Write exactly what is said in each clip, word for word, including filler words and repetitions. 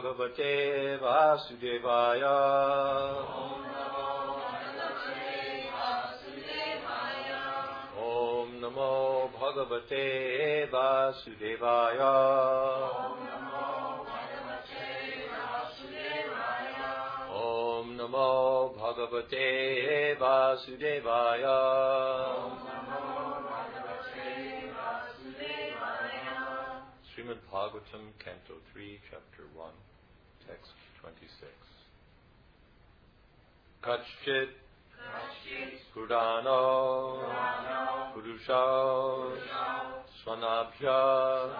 Bhagavate Vasudevaya. Om Namo Bhagavate Vasudevaya. Om Namo Bhagavate Vasudevaya. Srimad Bhagavatam, Canto three, Chapter one, Text twenty-six. Kachchit Purano Purusha Svanabhya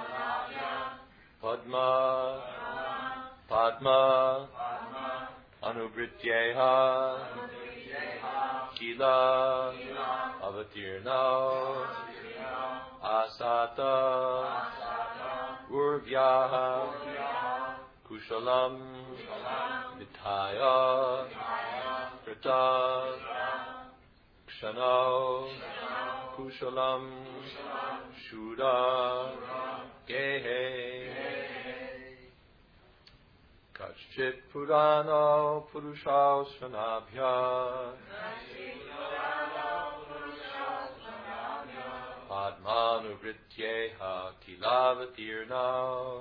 Padma Padma Anubrityeha Kila Avatirna Asata Urvyaha Kushalam Vithaya Krita Kshano Kushalam Shuddha Gehe Kachchit Purano Purusha Svanabhya Padmanuvrityeha Kilavatirna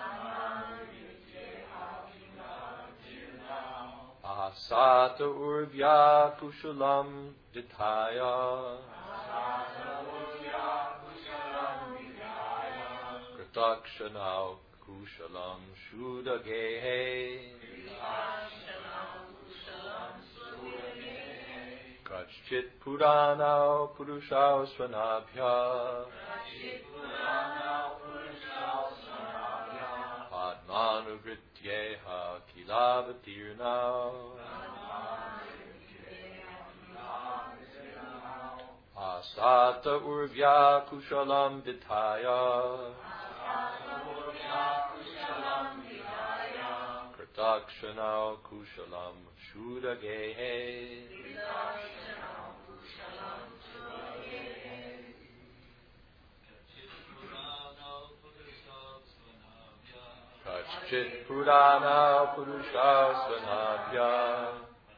Asata Urvya Kushalam Dithaya Kritakshana Kushalam Shuddha Gehe Kachchit Purana Purusha Svanabhya Padmanuvrityeha Kilavatirna Asata Urvya Kushalam Dithaya Kritakshana Kushalam Shuddha Gehe Kachchit Purana Purusha Svanabhya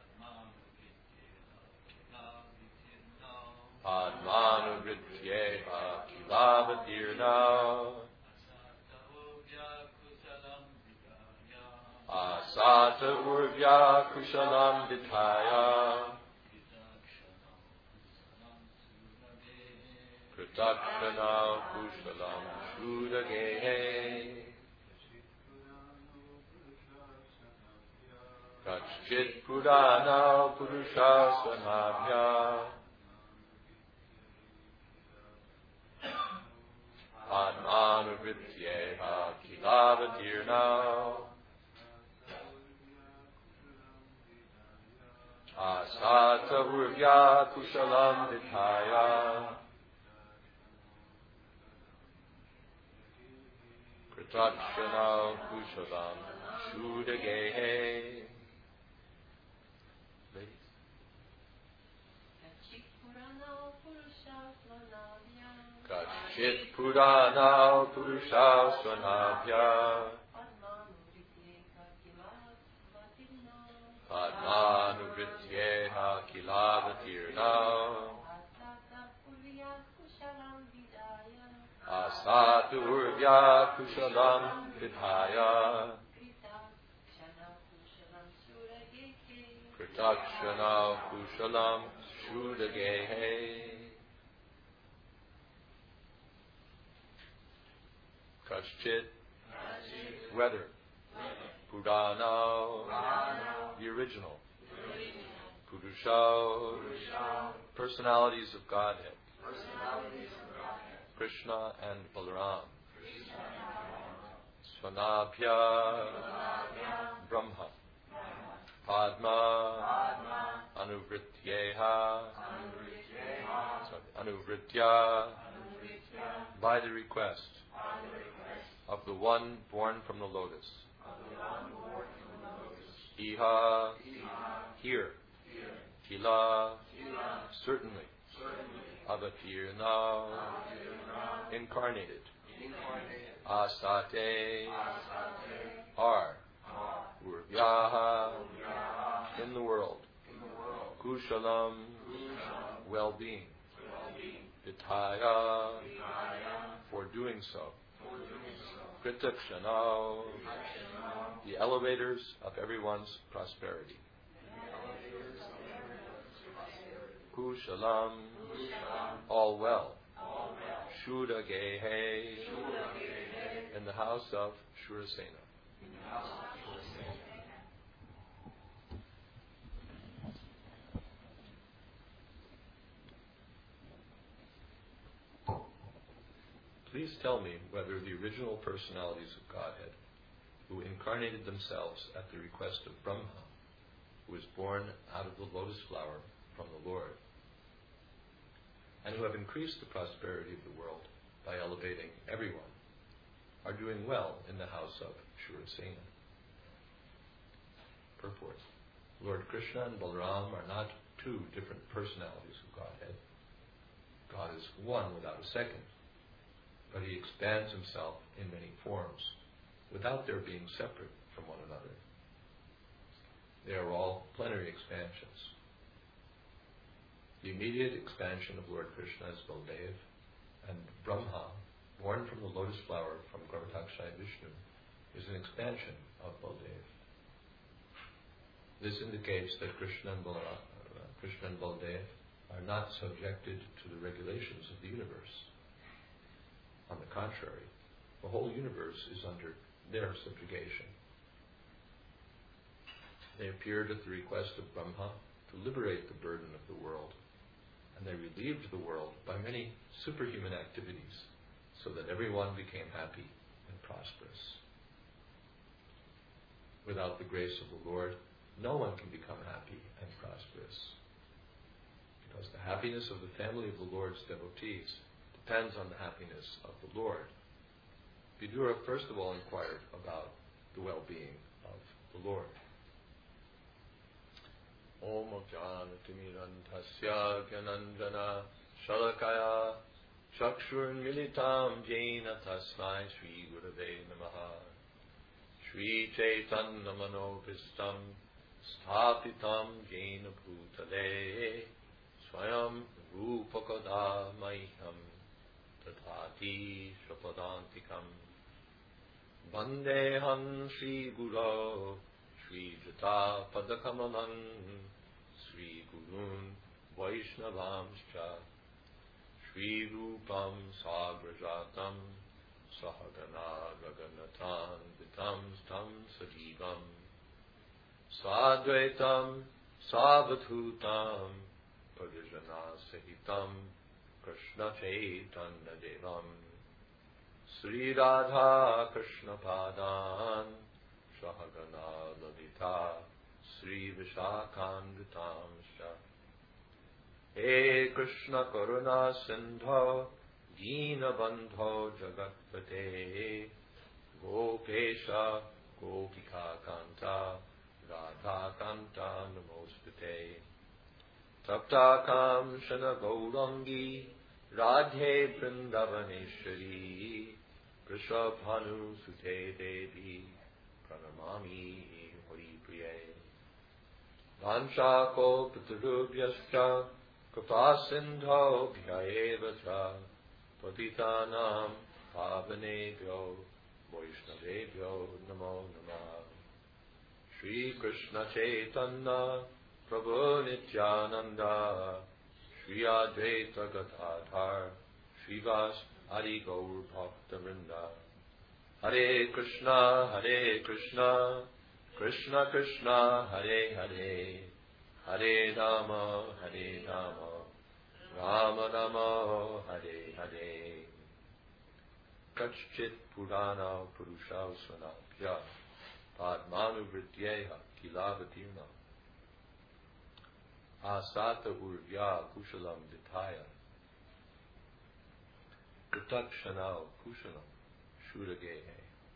Padmanuvrityeha Kilavatirna Asata Urvya Kushalam Dithaya Kritakshana Kushalam Shuddha Gehe Kachchit Purana Purusha Svanabhya Padmanuvrityeha Kilavatirna Asata Urvya Kushalam Dithaya Kritakshana Kushalam Shuddha Gehe. Kachchit Purana Purusha Svanabhya Padmanuvrityeha Kilavatirna Asata Urvya Kushalam Dithaya Kritakshana Kushalam Shuddha Gehe. Kashchit, whether, Purana, the original, Purusha, personalities of Godhead, Krishna and Balaram, Svanabhya, Brahma, Padma, Anuvrityeha, Anuvritya, by the request of the one born from the lotus. Iha, here. Kila, certainly. Avatirna, incarnated. Asate, are. Urvyaha, in the world. Kushalam, well-being. Vitaya, for doing so. Kritakshana, the elevators of everyone's prosperity. Kushalam, all well. Shuddha Gehe, in the house of Shurasena. Please tell me whether the original personalities of Godhead, who incarnated themselves at the request of Brahma, who was born out of the lotus flower from the Lord, and who have increased the prosperity of the world by elevating everyone, are doing well in the house of Shurasena. Purport. Lord Krishna and Balaram are not two different personalities of Godhead. God is one without a second, but he expands himself in many forms, without their being separate from one another. They are all plenary expansions. The immediate expansion of Lord Krishna is Baldev, and Brahma, born from the lotus flower from Garbhodakshaya Vishnu, is an expansion of Baldev. This indicates that Krishna and, Balra, uh, Krishna and Baldev are not subjected to the regulations of the universe. On the contrary, the whole universe is under their subjugation. They appeared at the request of Brahma to liberate the burden of the world, and they relieved the world by many superhuman activities so that everyone became happy and prosperous. Without the grace of the Lord, no one can become happy and prosperous, because the happiness of the family of the Lord's devotees depends on the happiness of the Lord. Vidura first of all inquired about the well-being of the Lord. Om Jnanatimirantasya Gyananjana Shalakaya Chakshurun Militam Jena Tasmai Sri Gurave Namaha Sri Chaitanya Manopistam Sthapitam Jena Bhutale Swayam Rupakada Maiham Tathati Shapadantikam Vandeham Sri Guru Sri Jata Padakamalam Sri Gurun Vaishnavamscha Sri Rupam Sagrajatam Sahagana Raganatan Vitam Stam Sajivam Sadvaitam Savathutam Pajajana Sahitam Krishna Chaitanya Devam Sri Radha Krishna Padan Sahagana Lalita Sri Vishakhanvitam Shah He Krishna Karuna Sindho Dina Bandho Jagatpate Gopesha Gopika Kanta Radha Kanta Namostate Taptakam Shana Gaurangi Radhe Vrindavaneshwari Krishabhanu Sute Devi Pranamami Hari Priye Vanshako Pitarubhyascha Kripasindho Bhyaevatra Patitanam Pavanebhyo Vaishnavebhyo Namo Namah Shri Krishna Chaitanya Prabhu Nityananda Shri Advaita Gadadhar Srivas Adi Gaur Bhakta Vrinda Hare Krishna Hare Krishna Krishna Krishna Hare Hare Hare Rama Hare Rama Rama Rama Hare Hare Kachchit Purana Purusha Svanabhya Padmanu Vrityeha Kilavatirna Asata Urvya Kushalam Ditaya Pratakshana Kushalam Shudagehe.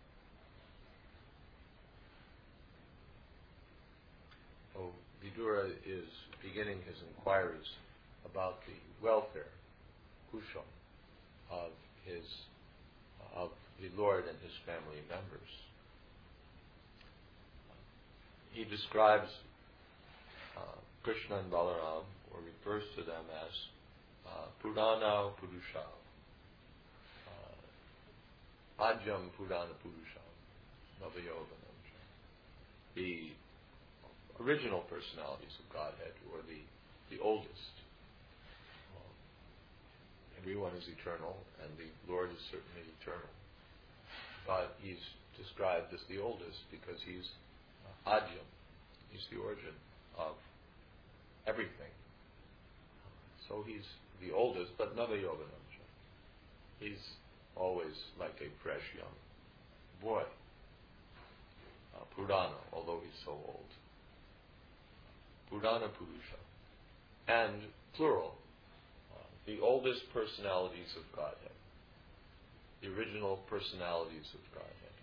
Oh, Vidura is beginning his inquiries about the welfare, Kushal, of his of the Lord and his family members. he describes uh, Krishna and Balaram, or refers to them as uh, Purana Purusha, uh, Ajam Purana Purusha, Navayovanam, the original personalities of Godhead, or the, the oldest. Well, everyone is eternal, and the Lord is certainly eternal. But he's described as the oldest because he's uh, Ajam. He's the origin of everything. So he's the oldest, but Navayovanam. He's always like a fresh young boy. Uh, Purana, although he's so old. Purana Purusha. And plural, uh, the oldest personalities of Godhead. The original personalities of Godhead.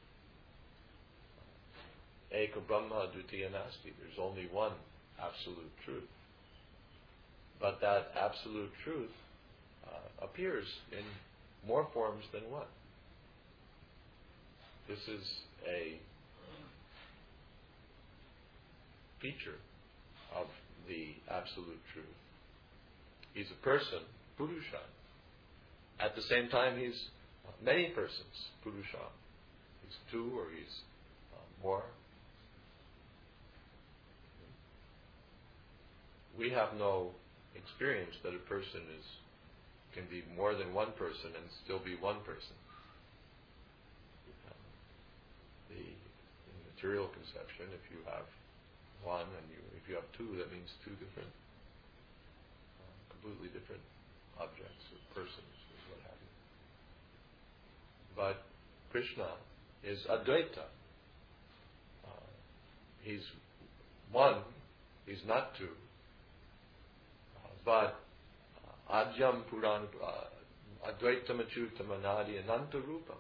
Eka Brahma Dvitiya Nasti. There's only one absolute truth. But that absolute truth uh, appears in more forms than one. This is a feature of the absolute truth. He's a person, Purusha. At the same time, he's many persons, Purusha. He's two or he's uh, more. We have no experience that a person is can be more than one person and still be one person. The in material conception, if you have one and you, if you have two, that means two different, uh, completely different objects or persons or what have you. But Krishna is Advaita. Uh, he's one. He's not two. Uh, but Ajam Puran uh, Advaitam Achyutam Anadi Ananta Rupam.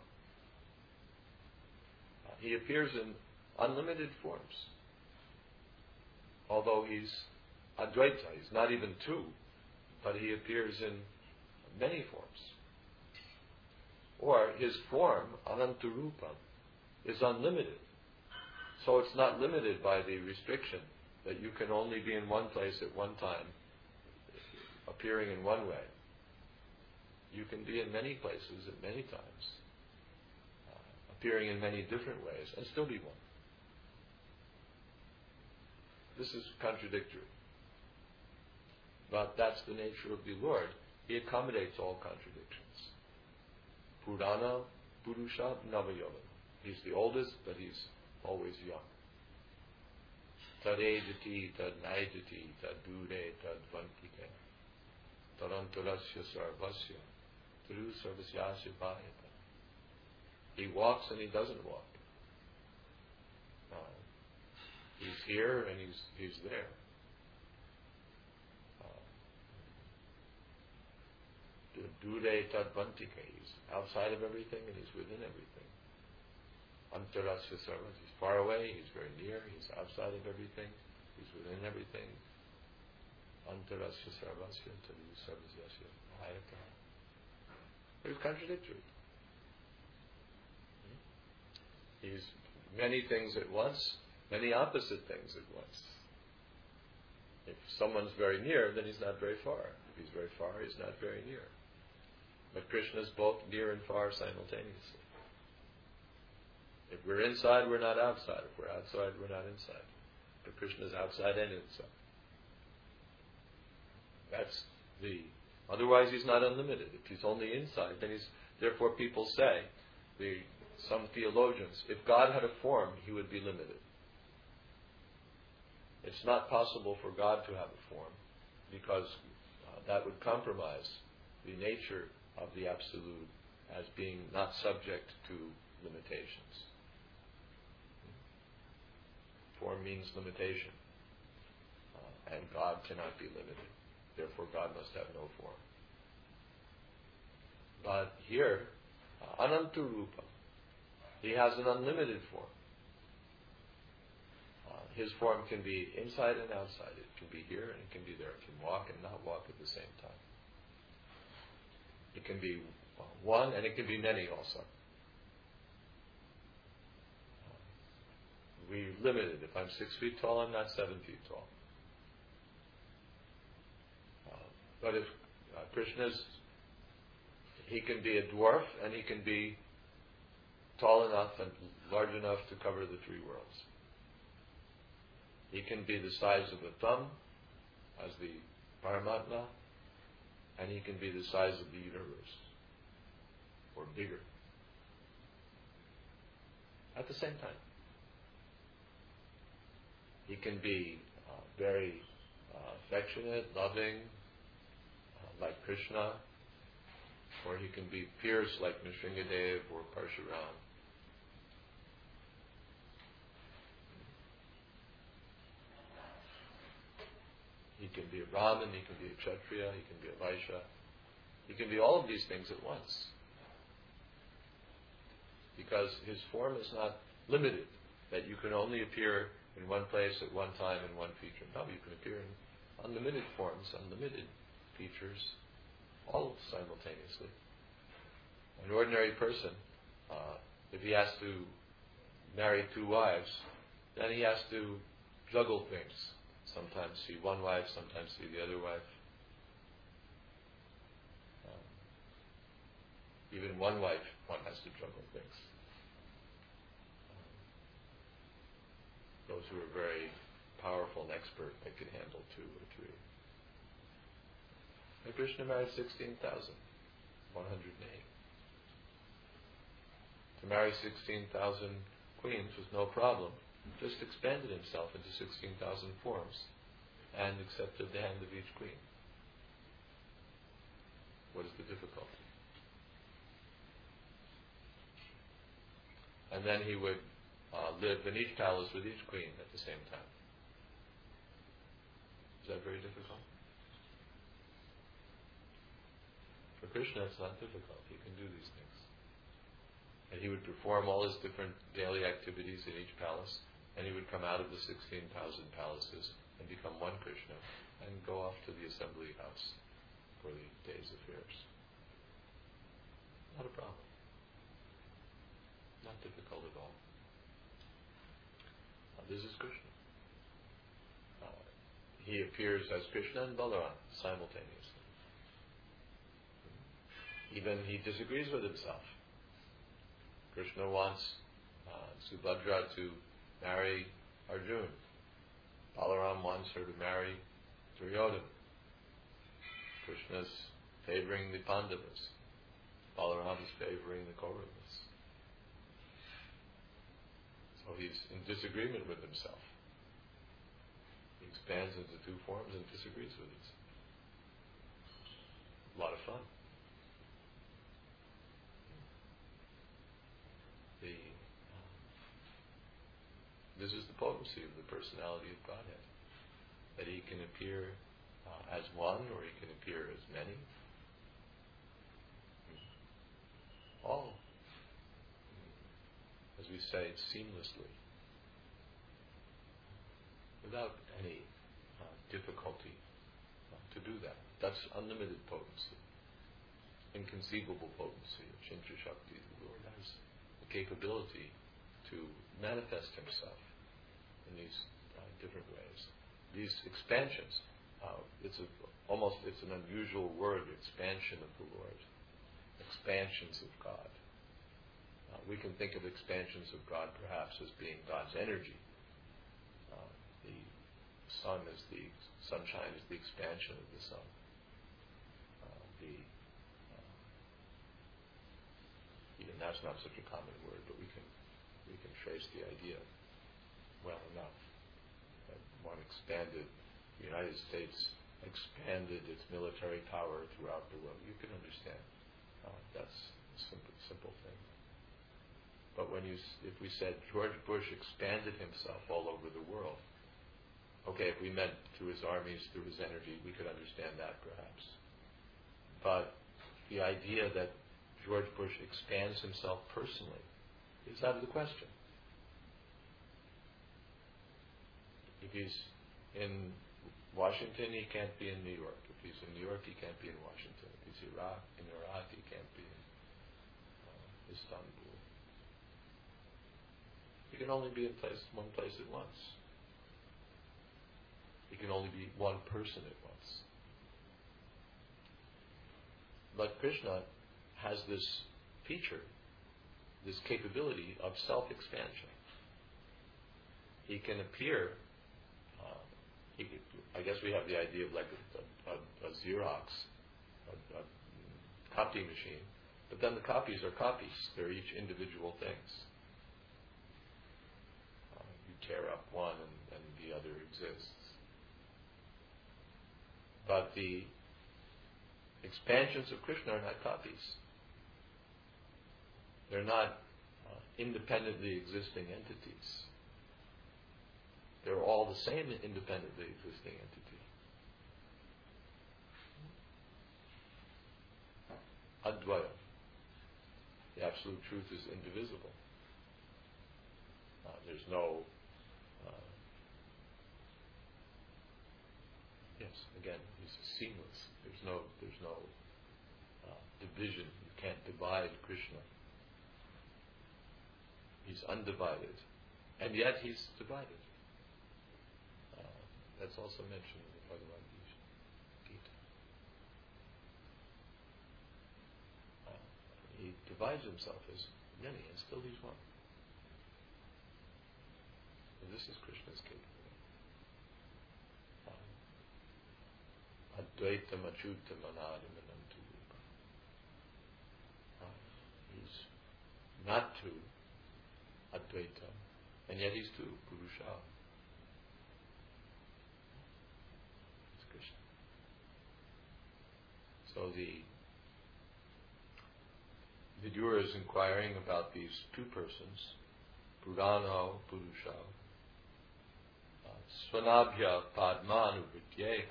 Uh, he appears in unlimited forms. Although he's Advaita, he's not even two, but he appears in many forms. Or his form, Anantarupam, is unlimited. So it's not limited by the restriction that you can only be in one place at one time, appearing in one way. You can be in many places at many times, uh, appearing in many different ways, and still be one. This is contradictory. But that's the nature of the Lord. He accommodates all contradictions. Purana, Purusha, Navayovana. He's the oldest, but he's always young. Tadejati, tad naijati, tad dure, tad vantike. Tarantarasya sarvasya, tru sarvasyasya bhayata. He walks and he doesn't walk. Uh, he's here and he's he's there. Dure tad vantike. He's outside of everything and he's within everything. Antarasya sarvasya. He's far away, he's very near, he's outside of everything, he's within everything. Antarasya sarvasya tadu sarvasyasya bhayata. It's contradictory. He's many things at once, many opposite things at once. If someone's very near, then he's not very far. If he's very far, he's not very near. But Krishna is both near and far simultaneously. If we're inside, we're not outside. If we're outside, we're not inside. But Krishna is outside and inside. That's the... Otherwise, he's not unlimited. If he's only inside, then he's... Therefore, people say, the some theologians, if God had a form, he would be limited. It's not possible for God to have a form, because uh, that would compromise the nature of the Absolute as being not subject to limitations. Form means limitation, uh, and God cannot be limited. Therefore, God must have no form. But here, uh, Anantarupa, he has an unlimited form. Uh, his form can be inside and outside. It can be here and it can be there. It can walk and not walk at the same time. It can be one and it can be many also. Uh, we be limited. If I'm six feet tall, I'm not seven feet tall. Uh, but if uh, Krishna's, he can be a dwarf and he can be tall enough and large enough to cover the three worlds. He can be the size of a thumb, as the Paramatma, and he can be the size of the universe, or bigger, at the same time. He can be uh, very uh, affectionate, loving, uh, like Krishna, or he can be fierce like Nrsingadev or Parshuram. He can be a Brahmin, he can be a Kshatriya, he can be a Vaishya. He can be all of these things at once. Because his form is not limited, that you can only appear in one place at one time in one feature. No, you can appear in unlimited forms, unlimited features, all simultaneously. An ordinary person, uh, if he has to marry two wives, then he has to juggle things. Sometimes see one wife, sometimes see the other wife. Um, even one wife, one has to juggle things. Um, those who are very powerful and expert, they can handle two or three. And Krishna married sixteen thousand one hundred eight. To marry sixteen thousand queens was no problem. Just expanded himself into sixteen thousand forms and accepted the hand of each queen. What is the difficulty? And then he would uh, live in each palace with each queen at the same time. Is that very difficult? For Krishna, it's not difficult. He can do these things. And he would perform all his different daily activities in each palace, and he would come out of the sixteen thousand palaces and become one Krishna and go off to the assembly house for the day's affairs. Not a problem. Not difficult at all. Now, this is Krishna. Uh, he appears as Krishna and Balaram simultaneously. Even he disagrees with himself. Krishna wants uh, Subhadra to marry Arjuna. Balaram wants her to marry Duryodhana. Krishna's favoring the Pandavas. Balaram is favoring the Kauravas. So he's in disagreement with himself. He expands into two forms and disagrees with it. A lot of fun. The This is the potency of the personality of Godhead, that he can appear uh, as one, or he can appear as many. All, as we say, seamlessly, without any uh, difficulty uh, to do that. That's unlimited potency, inconceivable potency of Chintra Shakti. The Lord has the capability to manifest himself in these uh, different ways. These expansions, uh, it's a, almost it's an unusual word, expansion of the Lord, expansions of God. Uh, we can think of expansions of God perhaps as being God's energy. Uh, the sun is the sunshine is the expansion of the sun. Uh, the uh, even that's not such a common word, but we can we can trace the idea well enough. That one expanded, the United States expanded its military power throughout the world. You can understand. Uh, that's a simple, simple thing. But when you, if we said George Bush expanded himself all over the world, okay, if we meant through his armies, through his energy, we could understand that perhaps. But the idea that George Bush expands himself personally is out of the question. If he's in Washington, he can't be in New York. If he's in New York, he can't be in Washington. If he's Iraq, in Iraq, he can't be in uh, Istanbul. He can can only be in place, one place at once. He can only be one person at once. But Krishna has this feature, this capability of self-expansion. He can appear, uh, he, I guess we have the idea of like a, a, a Xerox, a, a copy machine, but then the copies are copies. They're each individual things. Uh, you tear up one and, and the other exists. But the expansions of Krishna are not copies. They're not uh, independently existing entities. They're all the same independently existing entity. Advaya. The absolute truth is indivisible. Uh, there's no uh, yes, again, he's seamless. There's no there's no uh, division. You can't divide Krishna. He's undivided. And yet he's divided. Uh, that's also mentioned in the Bhagavad Gita. Uh, he divides himself as many, and still he's one. And this is Krishna's capability. Uh, Advaitam achyutam anadam ananta rupa. He's not two, Advaita, and yet he's two, Purusha. It's Krishna. So the Vidura is inquiring about these two persons, Purano, Purusha, uh, Svanabhya Padmanu Vidyeha,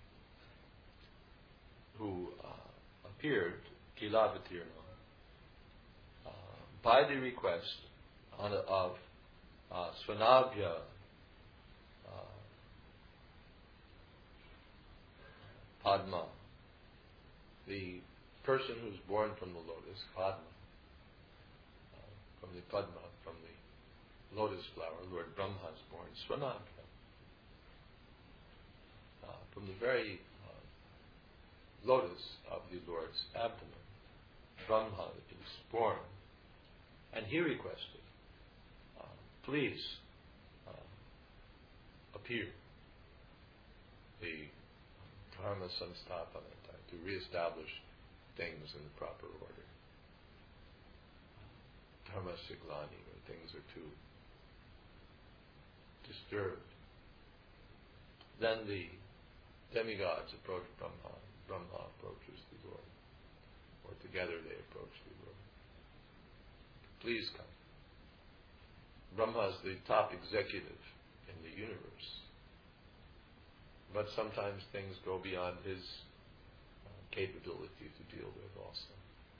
who uh, appeared, Kilavatirna, uh, by the request on, of uh, Svanabhya uh, Padma, the person who's born from the lotus, Padma, uh, from the Padma, from the lotus flower, Lord Brahma is born, Svanabhya. Uh, from the very uh, lotus of the Lord's abdomen, Brahma is born. And he requested, uh, please uh, appear, the Dharma Samsthapanata, to reestablish things in the proper order. Dharma Siglani, when things are too disturbed. Then the demigods approach Brahma. Brahma approaches the Lord. Or together they approach the Lord. Please come. Brahma is the top executive in the universe. But sometimes things go beyond his uh, capability to deal with also.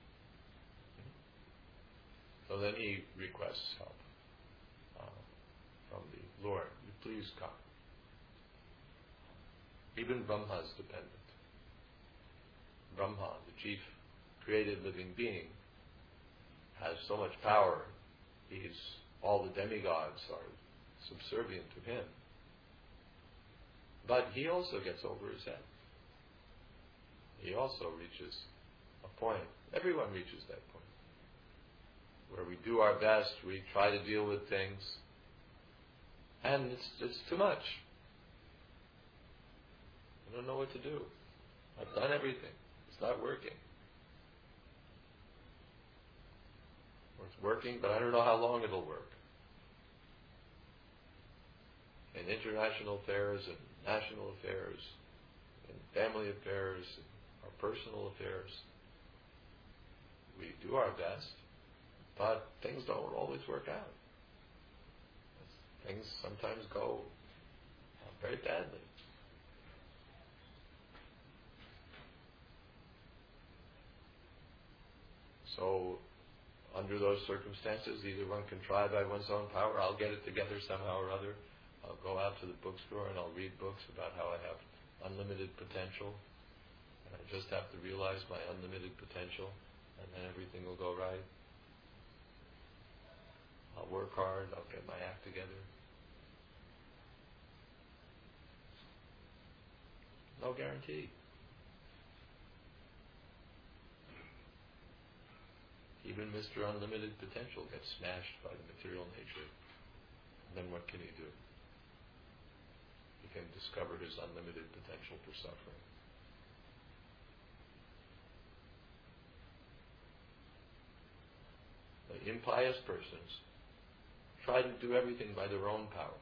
So then he requests help uh, from the Lord. Please come. Even Brahma is dependent. Brahma, the chief created living being, has so much power. He's, all the demigods are subservient to him. But he also gets over his head. He also reaches a point. Everyone reaches that point where we do our best, we try to deal with things, and it's it's too much. I don't know what to do. I've done everything. It's not working. Or it's working, but I don't know how long it'll work. In international affairs and national affairs, in family affairs, in our personal affairs, we do our best, but things don't always work out. Things sometimes go very badly. So, under those circumstances, either one can try by one's own power, I'll get it together somehow or other, I'll go out to the bookstore and I'll read books about how I have unlimited potential, and I just have to realize my unlimited potential, and then everything will go right. I'll work work hard, I'll get my act together. No guarantee. Even Mister Unlimited Potential gets smashed by the material nature. And then what can he do? He can discover his unlimited potential for suffering. The impious persons try to do everything by their own power.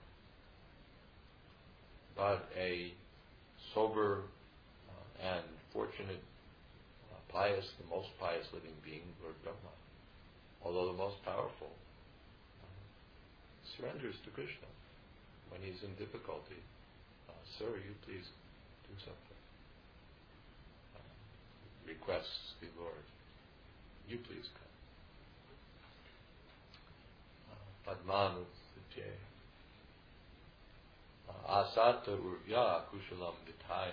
But a sober uh, and fortunate, uh, pious, the most pious living being, Lord Brahma, although the most powerful, uh, surrenders to Krishna when he's in difficulty. Uh, Sir, you please do something. Uh, requests the Lord, you please come. Padmanu Sitye Asata Urvya Kushalam Vitaya.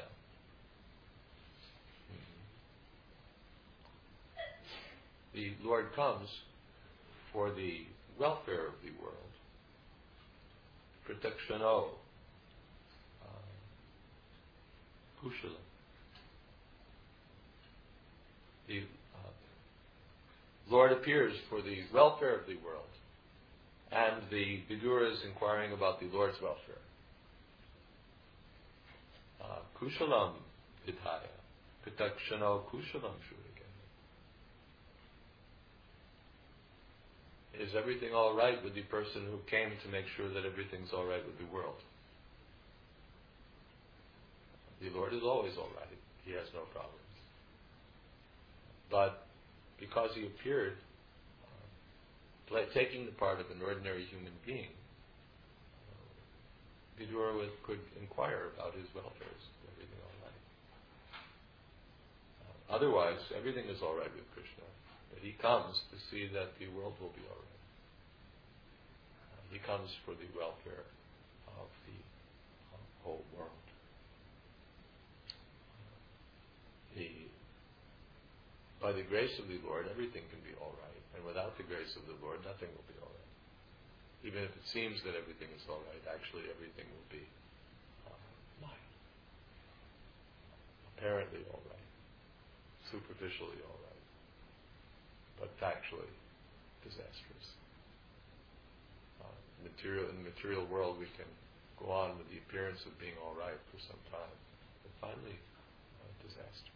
The Lord comes for the welfare of the world. Pratakshano uh, Kushalam. The uh, Lord appears for the welfare of the world. And the Vidura is inquiring about the Lord's welfare. Uh, Kushalam Vidhaya, Pitakshano Kushalam Shurikaya. Is everything all right with the person who came to make sure that everything's all right with the world? The Lord is always all right. He has no problems. But because he appeared taking the part of an ordinary human being, uh, Vidura could inquire about his welfare. Is everything all right? Uh, otherwise, everything is all right with Krishna. But he comes to see that the world will be all right. Uh, he comes for the welfare of the uh, whole world. The, by the grace of the Lord, everything can be all right. And without the grace of the Lord, nothing will be all right. Even if it seems that everything is all right, actually everything will be uh, mild. Apparently all right. Superficially all right. But factually disastrous. Uh, material, in the material world, we can go on with the appearance of being all right for some time. But finally, uh, disaster.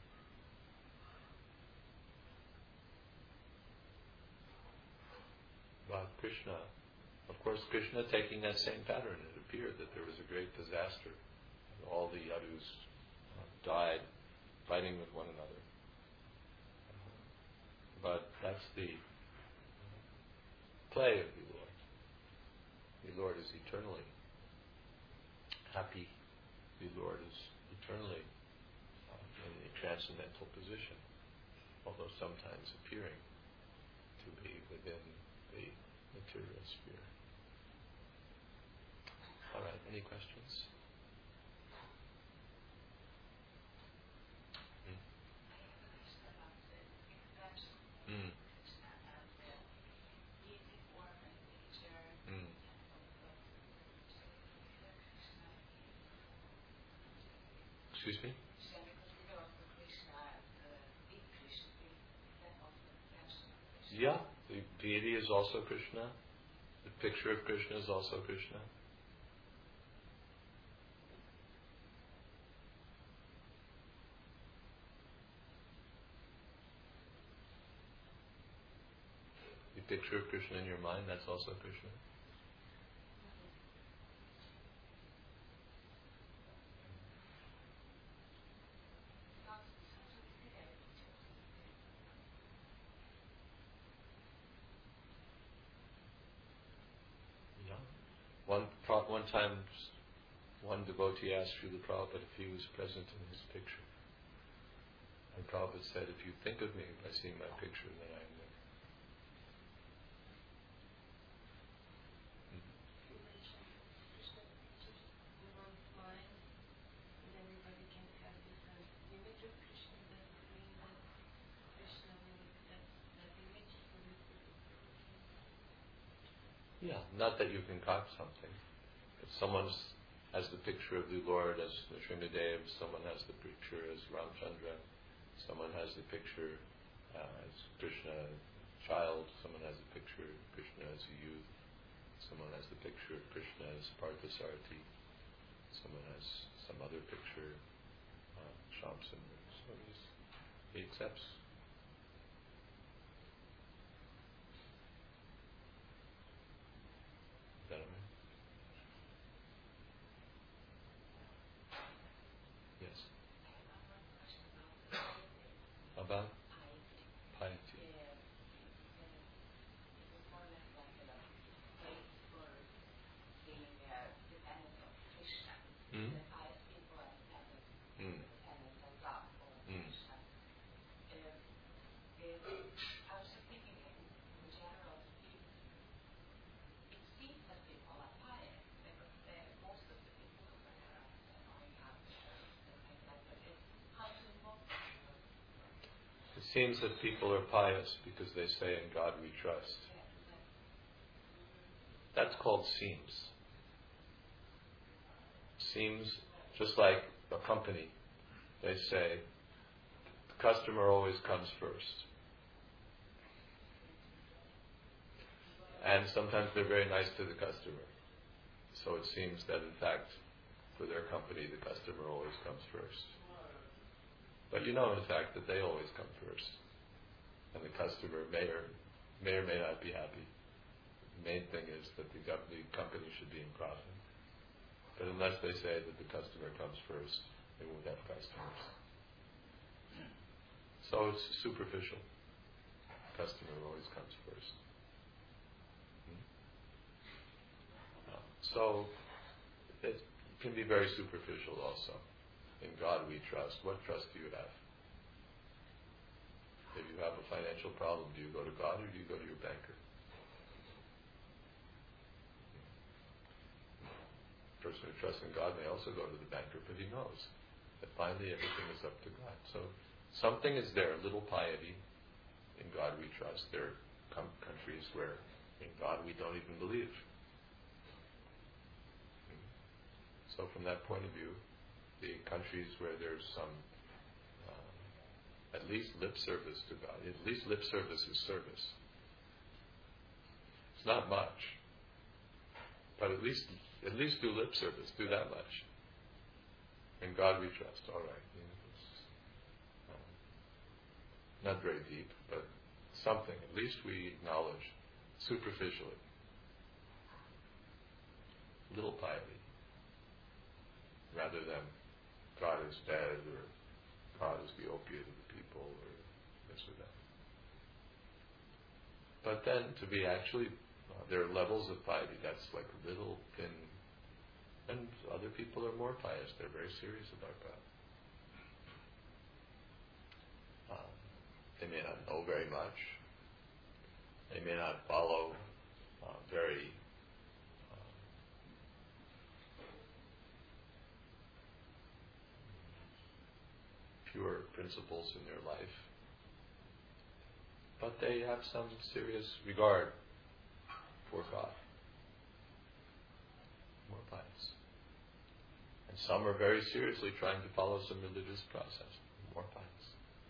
But Krishna, of course, Krishna taking that same pattern, it appeared that there was a great disaster. And all the yadus uh, died fighting with one another. Uh, but that's the play of the Lord. The Lord is eternally happy. The Lord is eternally uh, in a transcendental position, although sometimes appearing to be within the material sphere. All right, any questions? Mm. Mm. Mm. Excuse me? Yeah, the deity is also Krishna. The picture of Krishna is also Krishna. The picture of Krishna in your mind, that's also Krishna. Yeah. One one time, one devotee asked Srila Prabhupada if he was present in his picture. And Prabhupada said, if you think of me by seeing my picture, then I am there. Yeah, not that you concoct something. If someone has the picture of the Lord as Nrsimhadev, someone has the picture as Ramchandra, someone has the picture uh, as Krishna child, someone has the picture of Krishna as a youth, someone has the picture of Krishna as Parthasarathi, someone has some other picture, uh, Shamsundar. So he's, he accepts. Is that all right? Yes. About piety. Mm? Mm. Mm. It seems that people are pious because they say, "In God we trust." That's called seems. Seems, just like a company, they say, the customer always comes first. And sometimes they're very nice to the customer. So it seems that, in fact, for their company, the customer always comes first. But you know, in fact, that they always come first. And the customer may or may, or may not be happy. The main thing is that the, the company should be in profit. But unless they say that the customer comes first, they won't have customers. So it's superficial. The customer always comes first. Hmm? So it can be very superficial also. In God we trust. What trust do you have? If you have a financial problem, do you go to God or do you go to your banker? The person who trusts in God may also go to the banker, but he knows that finally everything is up to God. So something is there, a little piety. In God we trust. There are com- countries where in God we don't even believe. So from that point of view, the countries where there's some uh, at least lip service to God, at least lip service is service. It's not much, but at least at least do lip service, do that much. In God we trust. All right, you know, it's, um, not very deep, but something. At least we acknowledge superficially. Little piety, rather than God is dead, or God is the opiate of the people, or this or that. But then to be actually, uh, there are levels of piety. That's like little, thin, and other people are more pious. They're very serious about God. Uh, they may not know very much. They may not follow uh, very pure principles in their life, but they have some serious regard for God. More pious. And some are very seriously trying to follow some religious process. More pious.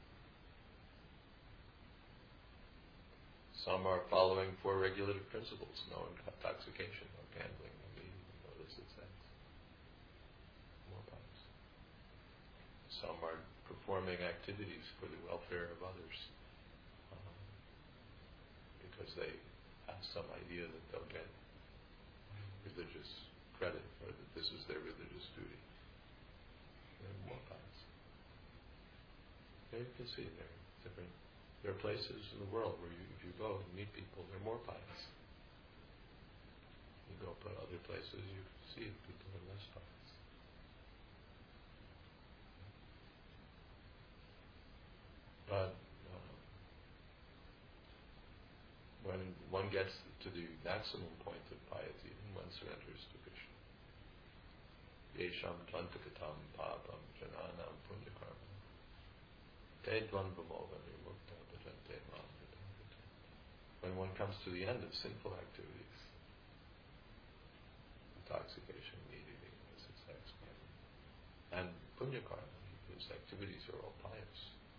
Some are following four regulative principles: no intoxication, no gambling, no eating, no illicit sex. More pious. Some are performing activities for the welfare of others um, because they have some idea that they'll get religious credit, or that this is their religious duty. They're more pious. There you can see there are different. There are places in the world where you, if you go and meet people, they're more pious. You go to other places, you see people are less pious. But uh, when one gets to the maximum point of piety, one surrenders to Krishna. Yesham tvantakatam papam jananam punyakarma te dvandvamova nirmukta bhajante mam. When one comes to the end of sinful activities, intoxication, meat eating, illicit sex, and punya karma. His activities are all pious.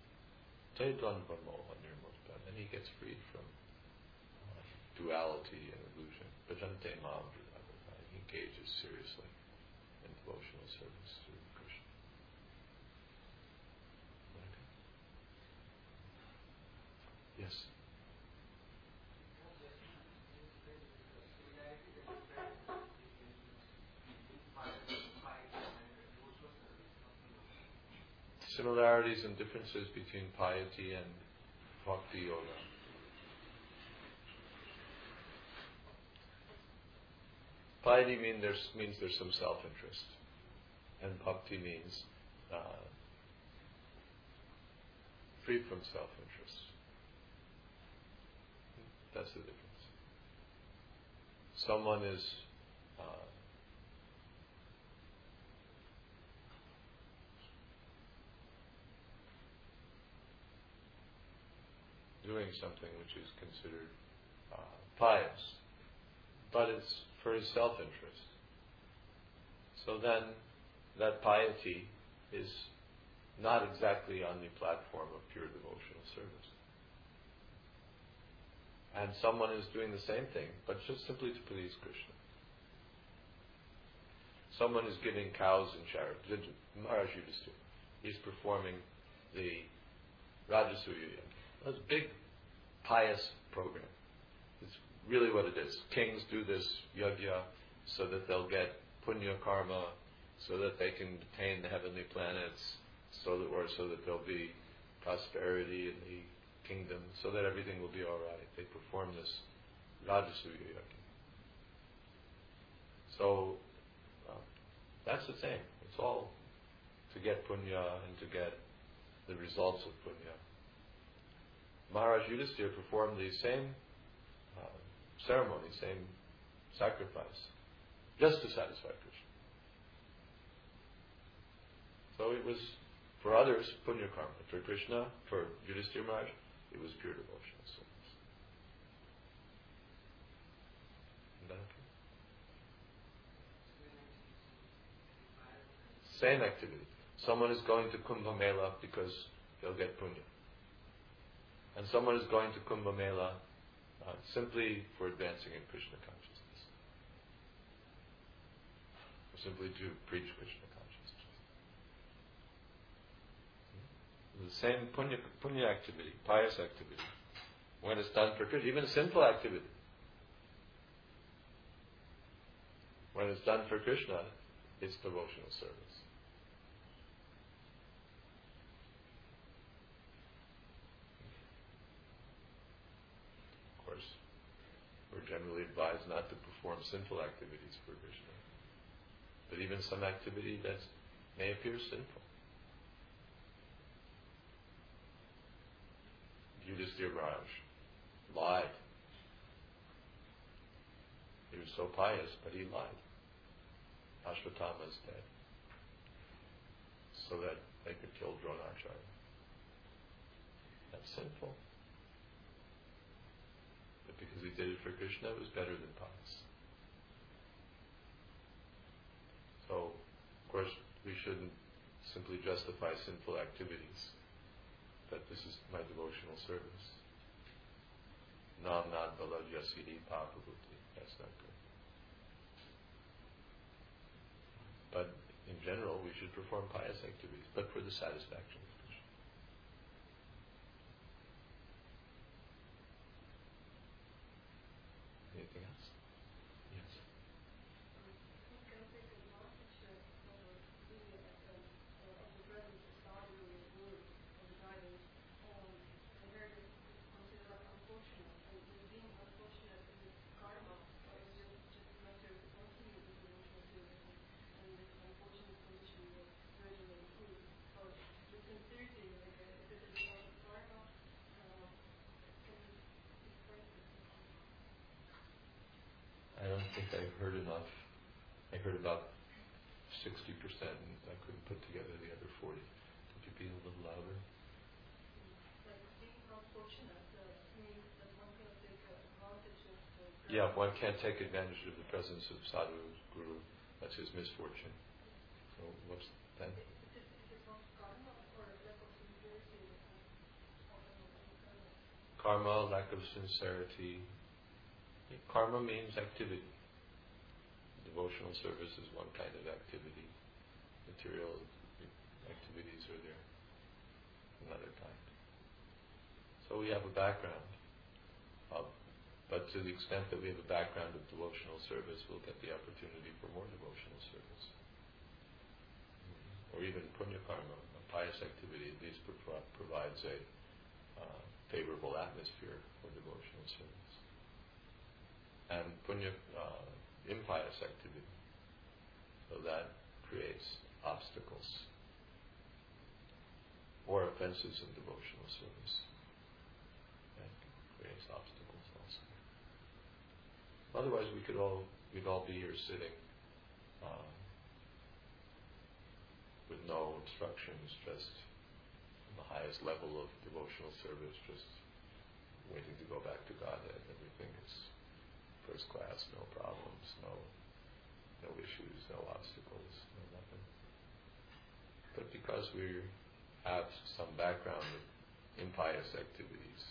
And he gets freed from uh, duality and illusion. Bhajante mam, he engages seriously in devotional service to Krishna. Okay. Yes. Similarities and differences between piety and bhakti yoga. Piety mean there's, means there's some self-interest, and bhakti means uh, free from self-interest. That's the difference. Someone is uh, doing something which is considered uh, pious, but it's for his self-interest. So then, that piety is not exactly on the platform of pure devotional service. And someone is doing the same thing, but just simply to please Krishna. Someone is giving cows in charity. Maharaj Yudhisthira, he's performing the Rajasuya Yajna. That's a big, pious program. It's really what it is. Kings do this yajna so that they'll get punya karma, so that they can attain the heavenly planets, so that or so that there'll be prosperity in the kingdom, so that everything will be all right. They perform this Rajasuya yajna. So uh, that's the same. It's all to get punya and to get the results of punya. Maharaj Yudhisthira performed the same uh, ceremony, same sacrifice, just to satisfy Krishna. So it was, for others, punya karma. For Krishna, for Yudhisthira Maharaj, it was pure devotional service. Is that okay? Same activity. Someone is going to Kumbh Mela because they'll get punya. And someone is going to Kumbh Mela uh, simply for advancing in Krishna consciousness. Or simply to preach Krishna consciousness. The same punya, punya activity, pious activity, when it's done for Krishna, even sinful activity, when it's done for Krishna, it's devotional service. We're generally advised not to perform sinful activities for Krishna. But even some activity that may appear sinful. Yudhisthira Maharaj lied. He was so pious, but he lied. Ashwatthama is dead. So that they could kill Dronacharya. That's sinful. Because he did it for Krishna, it was better than pious. So, of course, we shouldn't simply justify sinful activities, that this is my devotional service. Nam nad balajyasidi papabuti. That's not good. But in general, we should perform pious activities, but for the satisfaction of Krishna. Anything else? Yes. I don't think I heard enough. I heard about sixty percent and I couldn't put together the other forty. Could you be a little louder? Yeah, one can't take advantage of the presence of sadhu, guru. That's his misfortune. So what's then? Karma, lack of sincerity. Karma means activity. Devotional service is one kind of activity. Material activities are there another kind. So we have a background. Of, but to the extent that we have a background of devotional service, we'll get the opportunity for more devotional service. Or even punya karma, a pious activity, at least pro- provides a uh, favorable atmosphere for devotional service. And punya, uh, impious activity, so that creates obstacles or offenses in devotional service. That creates obstacles also. Otherwise, we could all we'd all be here sitting uh, with no instructions, just on the highest level of devotional service, just waiting to go back to Godhead. Everything is first class, no problems, no no issues, no obstacles, no nothing. But because we have some background of impious activities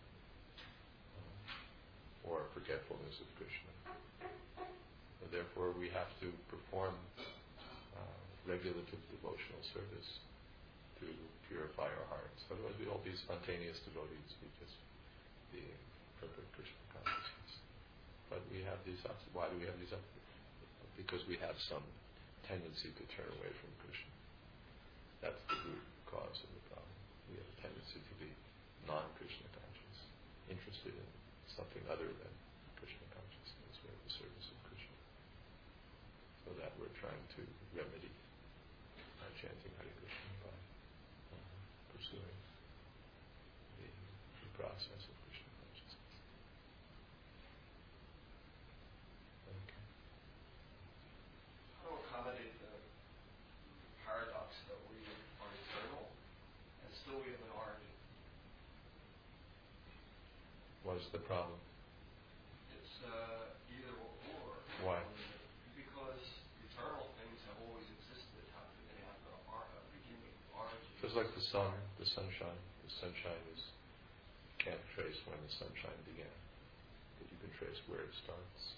uh, or forgetfulness of Krishna, so therefore we have to perform uh, regulative devotional service to purify our hearts. Otherwise we'd all be spontaneous devotees, we'd just be in perfect Krishna consciousness. But we have these obstacles. Why do we have these obstacles? Because we have some tendency to turn away from Krishna. That's the root cause of the problem. We have a tendency to be non-Krishna conscious, interested in something other than Krishna consciousness or the service of Krishna. So that we're trying to remedy by chanting Hare Krishna, by uh, pursuing the, the process of Krishna consciousness. Okay. How to accommodate the paradox that we are eternal and still we have an origin? What is the problem? It's uh, either or. Why? Because eternal things have always existed. How could they have a, a beginning, origin? Just like the sun, the sunshine. The sunshine is, you can't trace when the sunshine began, but you can trace where it starts.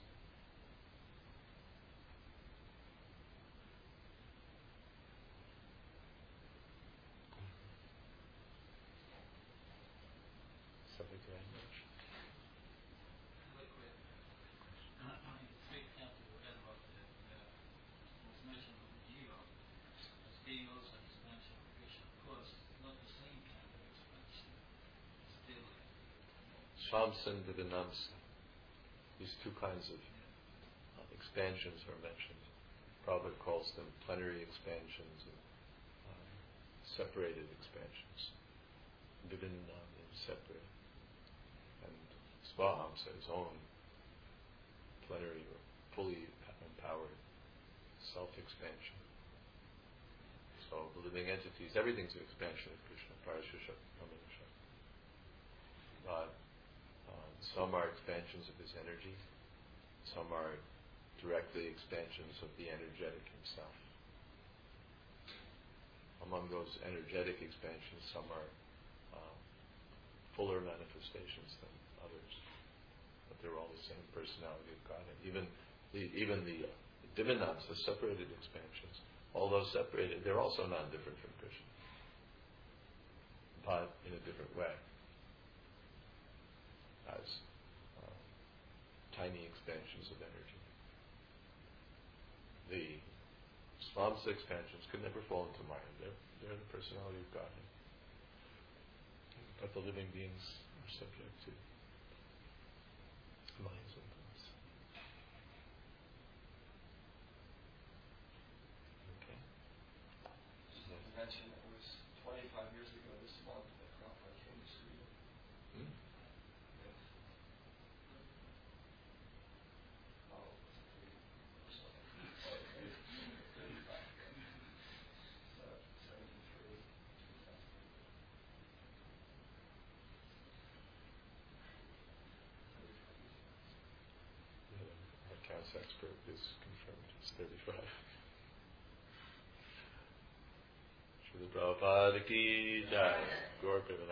Something to add much? Really quick. Uh, in three chapters we read about the, the was mentioned of Jiva as being also an expansion of Krishna. Of course, not the same kind of expansion. Still. Shamsa and Vivinamsa. These two kinds of uh, expansions are mentioned. Prabhupada calls them plenary expansions and uh, separated expansions. Vivinam is separate. And Swahamsa, his own plenary or fully empowered self-expansion. So the living entities, everything's an expansion of Krishna, Parashusha, Ramanuja. But uh, some are expansions of his energy, some are directly expansions of the energetic himself. Among those energetic expansions, some are uh, fuller manifestations than others, but they're all the same personality of God. And even the even the Divinams, the separated expansions, although separated, they're also non-different from Krishna, but in a different way, as uh, tiny expansions of energy. The Swamsa expansions could never fall into Maya. They're, they're the personality of God. But the living beings are subject to Maya's influence. Okay. Just to mention, it was twenty-five years ago this month that Prabhupada came to Sweden. Hmm? Yes. Oh, three or so. Okay. thirty-five. So, seventy-three. science expert is confirmed. It's thirty-five. Srila Prabhupada ki jai. Gaur Premanand.